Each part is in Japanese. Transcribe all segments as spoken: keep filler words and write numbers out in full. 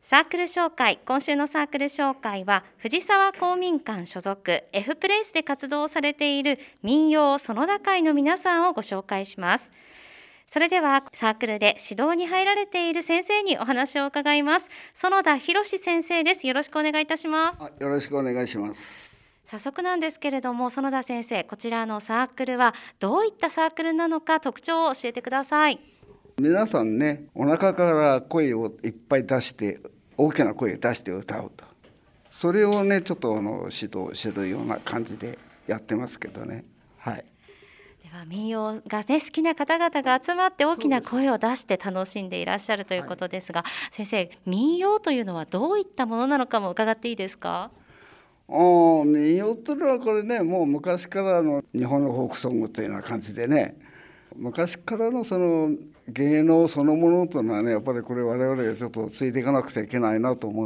サークル紹介、今週のサークル紹介は藤沢公民館所属 F プレイスで活動されている民謡園田会の皆さんをご紹介します。それではサークルで指導に入られている先生にお話を伺います。園田博先生です。よろしくお願いいたします。 よろしくお願いします。 早速なんですけれども、園田先生、こちらのサークルはどういったサークルなのか特徴を教えてください。 皆さんね、お腹から声をいっぱい出して大きな声を出して歌うと、それをねちょっとあの指導してるような感じでやってますけどね。はい。 では民謡が、ね、好きな方々が集まって大きな声を出して楽しんでいらっしゃるということですが、はい、先生、民謡というのはどういったものなのかも伺っていいですか？ あ民謡というのはこれね、もう昔からの日本のフォークソングというような感じでね、昔からのその芸能そのものというのはね、やっぱりこれ我々がちょっとついていかなくちゃいけないなと思って、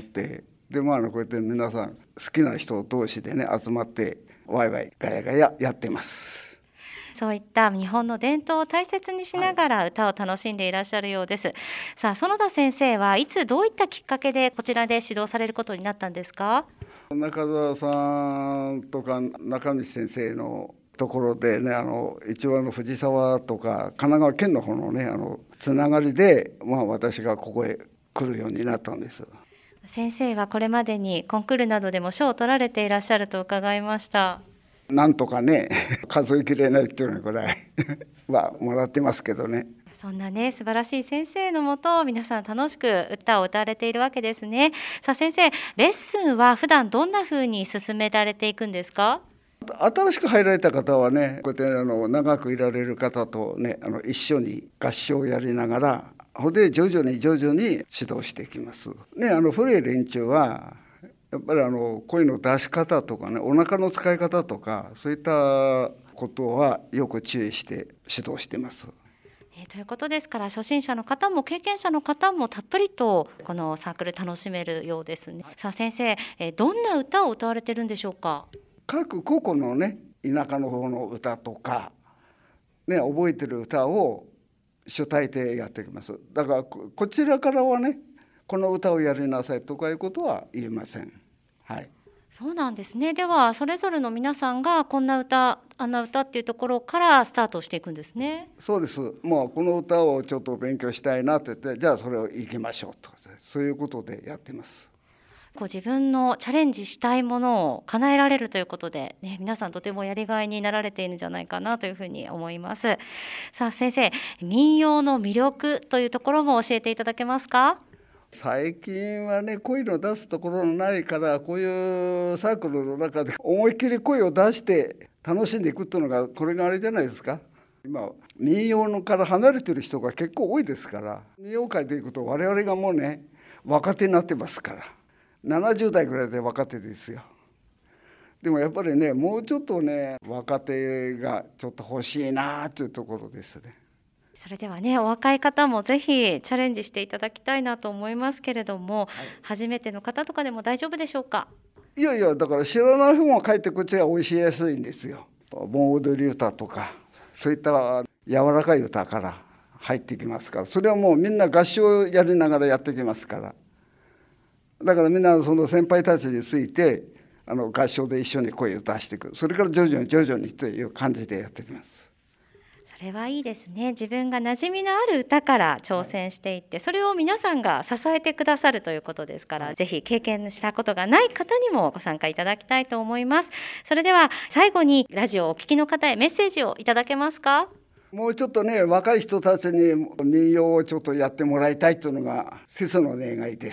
でまあこうやって皆さん好きな人同士でね集まってワイワイガヤガヤやってます。 そういった日本の伝統を大切にしながら歌を楽しんでいらっしゃるようです。はい、さあ園田先生はいつどういったきっかけでこちらで指導されることになったんですか？ 中澤さんとか中道先生のところでね、あの一応あの藤沢とか神奈川県の方のねあのつながりで、まあ、私がここへ来るようになったんです。 先生はこれまでにコンクールなどでも賞を取られていらっしゃると伺いました。 なんとかね数えきれないっていうのぐらいはもらってますけどね。 そんなね素晴らしい先生のもと皆さん楽しく歌を歌われているわけですね。さあ先生、レッスンは普段どんな風に進められていくんですか？ 新しく入られた方はね、こうやってあの長くいられる方とねあの一緒に合唱をやりながら、ほんで徐々に徐々に指導していきますね。あの古い連中はやっぱりあの声の出し方とかね、お腹の使い方とかそういったことはよく注意して指導しています。 えー、ということですから、初心者の方も経験者の方もたっぷりとこのサークル楽しめるようですね。さあ先生、えー、どんな歌を歌われてるんでしょうか？ 各個々のね田舎の方の歌とか、ね、覚えてる歌を主体でやっていきます。だから こ, こちらからはねこの歌をやりなさいとかいうことは言えません。はい。 そうなんですね。ではそれぞれの皆さんがこんな歌あんな歌っていうところからスタートしていくんですね。 そうです。もうこの歌をちょっと勉強したいなと言って、じゃあそれを行きましょうと、そういうことでやってます。 こう自分のチャレンジしたいものを叶えられるということで、ね、皆さんとてもやりがいになられているんじゃないかなというふうに思います。さあ先生、民謡の魅力というところも教えていただけますか？ 最近はね声の出すところのないから、こういうサークルの中で思いっきり声を出して楽しんでいくっていうのがこれがあれじゃないですか。今民謡から離れてる人が結構多いですから、民謡界でいくと我々がもうね若手になってますから、ななじゅう代ぐらいで若手ですよ。でもやっぱりねもうちょっとね若手がちょっと欲しいなというところですね。 それではねお若い方もぜひチャレンジしていただきたいなと思いますけれども、はい、初めての方とかでも大丈夫でしょうか？ いやいや、だから知らない方がかえってこっちが教えやすいんですよ。盆踊り歌とかそういった柔らかい歌から入ってきますから、それはもうみんな合唱をやりながらやってきますから、だからみんなその先輩たちについてあの合唱で一緒に声を出していく、それから徐々に徐々にという感じでやってきます。 それはいいですね。自分が馴染みのある歌から挑戦していって、はい、それを皆さんが支えてくださるということですから、はい、ぜひ経験したことがない方にもご参加いただきたいと思います。それでは最後にラジオをお聞きの方へメッセージをいただけますか？ もうちょっとね若い人たちに民謡をちょっとやってもらいたいというのが切の願いです。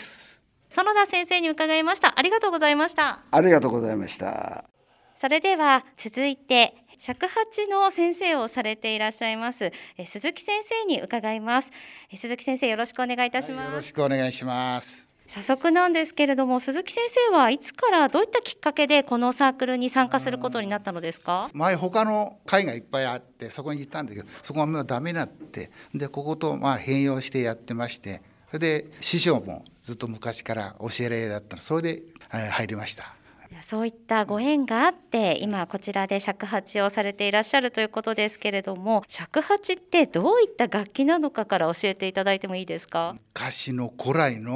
園田先生に伺いました。ありがとうございました。 ありがとうございました。 それでは続いて尺八の先生をされていらっしゃいますえ鈴木先生に伺います。え鈴木先生、よろしくお願いいたします。はい、 よろしくお願いします。 早速なんですけれども、鈴木先生はいつからどういったきっかけでこのサークルに参加することになったのですか？ 前他の会がいっぱいあってそこに行ったんだけど、そこはもうダメになって、でこことまあ併用してやってまして、それで師匠もずっと昔から教えられだったの、それで入りました。 そういったご縁があって今こちらで尺八をされていらっしゃるということですけれども、尺八ってどういった楽器なのかから教えていただいてもいいですか？ 昔の古来の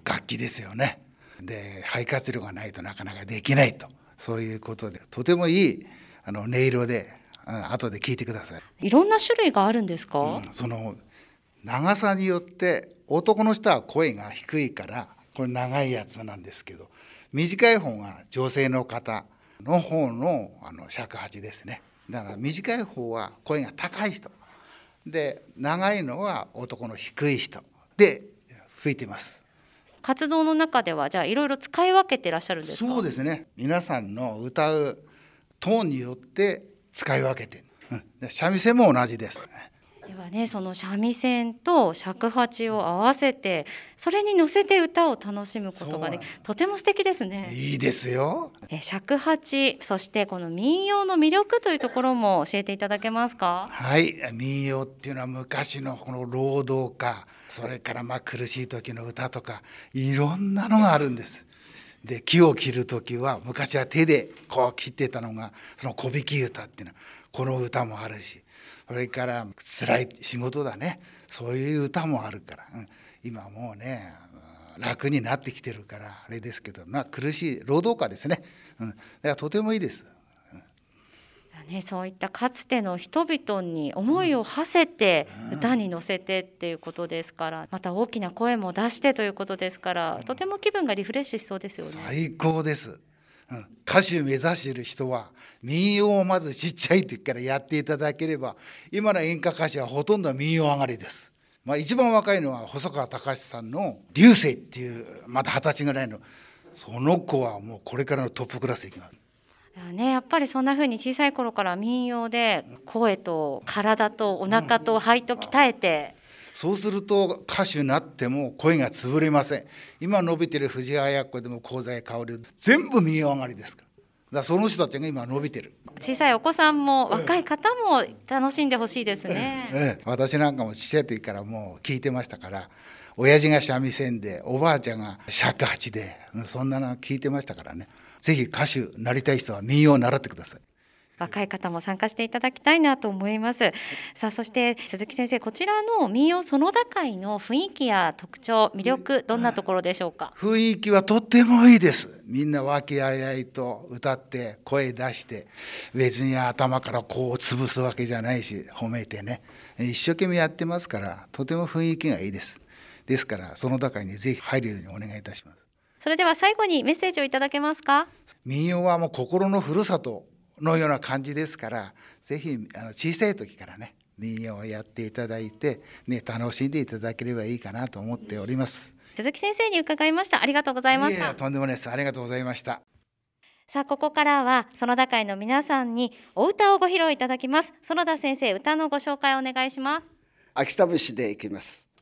楽器ですよね。で肺活量がないとなかなかできないと、そういうことでとてもいいあの音色で、うん、後で聞いてください。 いろんな種類があるんですか？ うん、その長さによって男の人は声が低いからこれ長いやつなんですけど、短い方が女性の方の方のあの尺八ですね。だから短い方は声が高い人で、長いのは男の低い人で吹いてます。 活動の中ではじゃあいろいろ使い分けてらっしゃるんですか？ そうですね。皆さんの歌うトーンによって使い分けて、うん、で三味線も同じです。 ではね、その三味線と尺八を合わせてそれに乗せて歌を楽しむことがね、とても素敵ですね。 いいですよ。 え尺八、そしてこの民謡の魅力というところも教えていただけますか？ はい、民謡っていうのは昔のこの労働歌、それからまあ苦しい時の歌とかいろんなのがあるんです。で木を切る時は昔は手でこう切ってたのがその小引き歌っていうのはこの歌もあるし、それから辛い仕事だね、そういう歌もあるから、うん、今もうね楽になってきてるからあれですけど、まあ苦しい労働歌ですね、うん、だからとてもいいです。 ね、そういったかつての人々に思いを馳せて歌に乗せてっていうことですから、また大きな声も出してということですから、とても気分がリフレッシュしそうですよね。 最高です、うん、歌手目指している人は民謡をまずちっちゃい時からやっていただければ、今の演歌歌手はほとんど民謡上がりです。まあ、一番若いのは細川隆さんの流星っていうまだ二十歳ぐらいのその子はもうこれからのトップクラスいきます。 ね、やっぱりそんな風に小さい頃から民謡で声と体とお腹と肺と鍛えて、 そうすると歌手になっても声が潰れません。今伸びてる藤あや子でも香西かおり全部民謡上がりですから。だからその人たちが今伸びてる。 小さいお子さんも若い方も楽しんでほしいですね。 ええええ、私なんかも小さい時からもう聞いてましたから、親父が三味線でおばあちゃんが尺八で、そんなの聞いてましたからね。ぜひ歌手になりたい人は民謡を習ってください。 若い方も参加していただきたいなと思います。さあ、そして鈴木先生、こちらの民謡園田会の雰囲気や特徴、魅力、どんなところでしょうか？ 雰囲気はとってもいいです。みんな和気あいあいと歌って声出して、別に頭からこう潰すわけじゃないし、褒めてね一生懸命やってますから、とても雰囲気がいいです。ですから園田会にぜひ入るようにお願いいたします。 それでは最後にメッセージをいただけますか？ 民謡はもう心のふるさとのような感じですから、ぜひあの小さい時からね民謡をやっていただいて、ね、楽しんでいただければいいかなと思っております。 鈴木先生に伺いました。ありがとうございました。 いやいやとんでもないです。ありがとうございました。 さあ、ここからは園田会の皆さんにお歌をご披露いただきます。園田先生、歌のご紹介をお願いします。 秋田節でいきます。